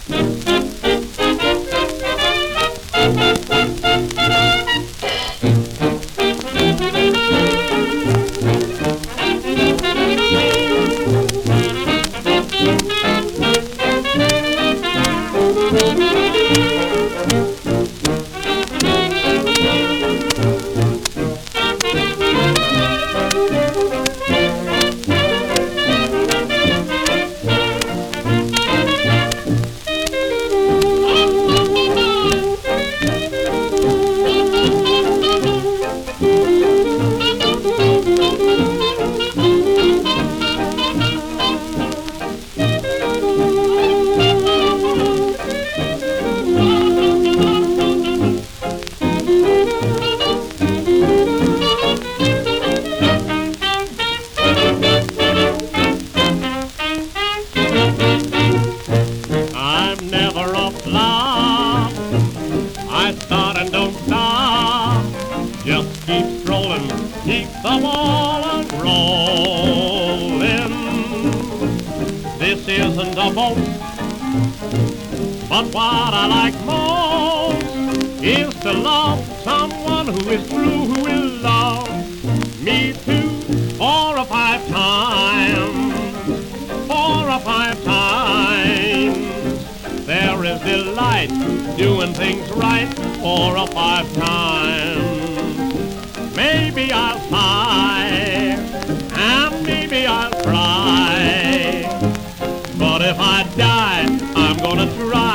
I'm never a flop. I start and don't stop. Just keep strolling, keep the ball a-rolling. This isn't a boast, but what I like most is to love someone who is true, who will love me too. 4 or 5 times, 4 or 5 times. There is delight doing things right 4 or 5 times. Maybe I'll sigh and maybe I'll cry, but if I die, I'm gonna try.